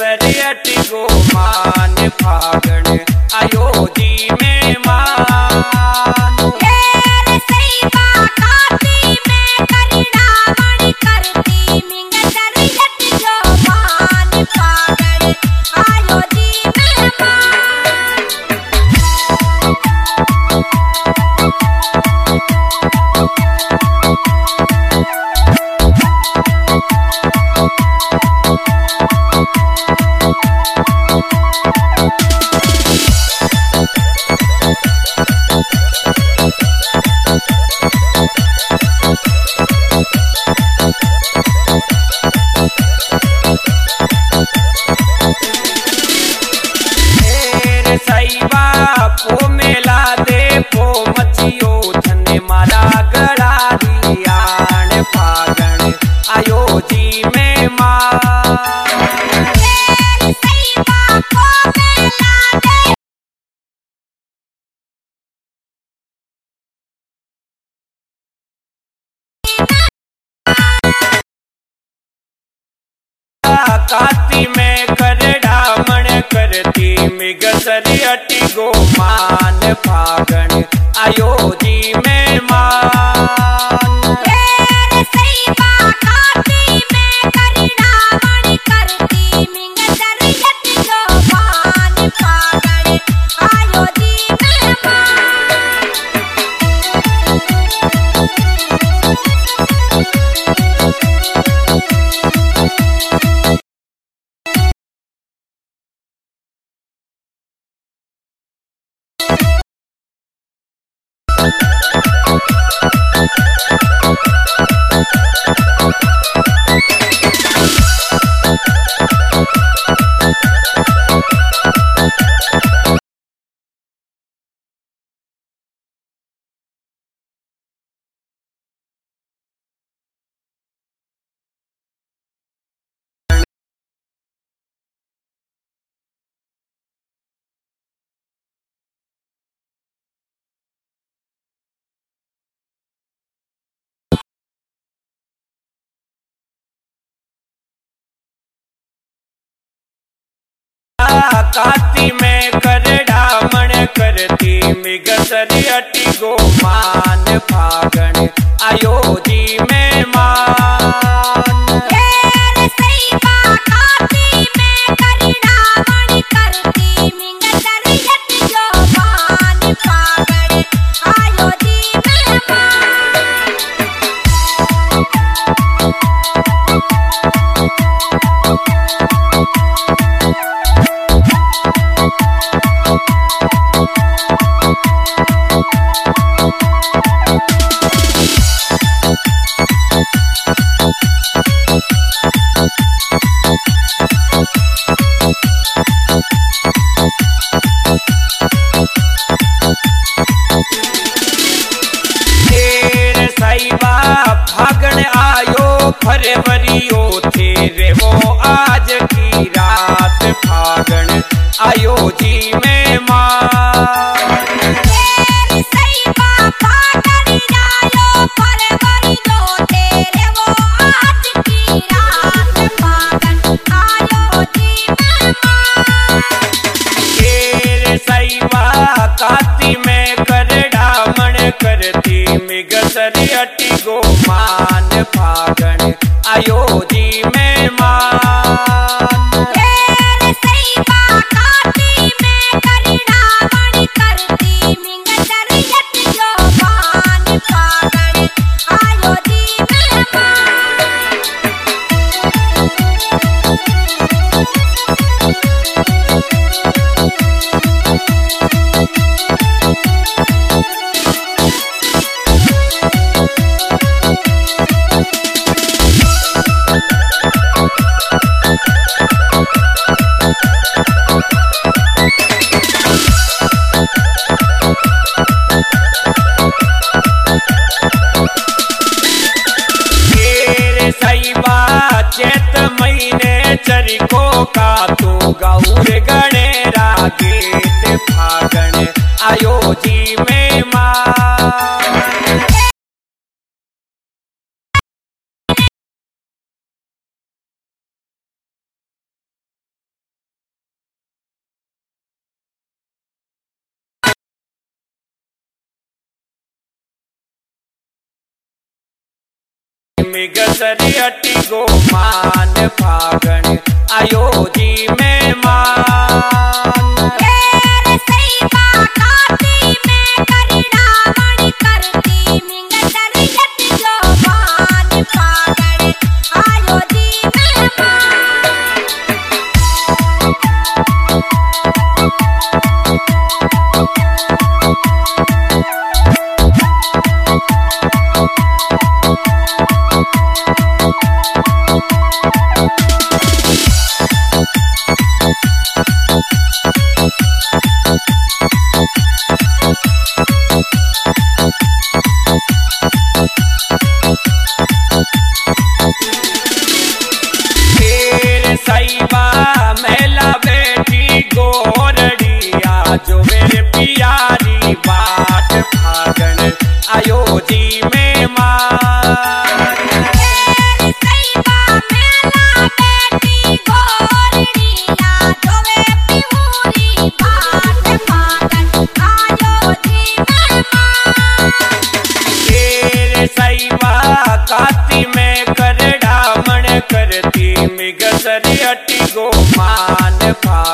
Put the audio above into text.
मिगसरियट गो मान फागण आयो जी में मान। सही काती में करीना मणि करती मिगसरियट गो मान फागण आयो जी में पो मेला दे पो मचियो धने मारा गड़ा रियाण फागण आयो जी में काती में करड़ा मन करती मिगसरियट गो मान फागण आयो जी में मान। सही काती में करीना मणि करती मिगसरियट गो मान फागण आयो जी में काती में करड़ा मन करती मिगसरियट गो मान फागण आयो जी में मान। सही काती में करीना मणि करती मिगसरियट गो मान फागण आयो जी में फागण आयो फरवरियो थे रे वो आज की रात फागण आयो जी में मान। सही फागण आयो फरवरियो थे रे वो आज की रात फागण आयो जी में मान। काती में करड़ा मन करती मिगसरियट गो मान फागण आयो जी में मान। सही काती में करीना मणि करती मिगसरियट गो मान फागण आयो जी में चैत महीने चरिको का तू गौर गणेरा गीत फागण आयो जी में मां। मिगसरी अटी गो मान फागण आयो जी मेहमान। तेरे सैबा काटी में करीना मणि करती मिंगसरी अटी गो मान फागण आयो जी मेहमान। सैबा मेला बेटी गोरड़िया जो मेरे प्यारी बाट फागण आयो जी मेहमान। तेरे सैबा मेला बेटी गोरड़िया जो मेरे प्यारी बाट फागण आयो जी मेहमान। तेरे सैबा काती में करड़ा मन करती मिगसरी अटी गो मान फागण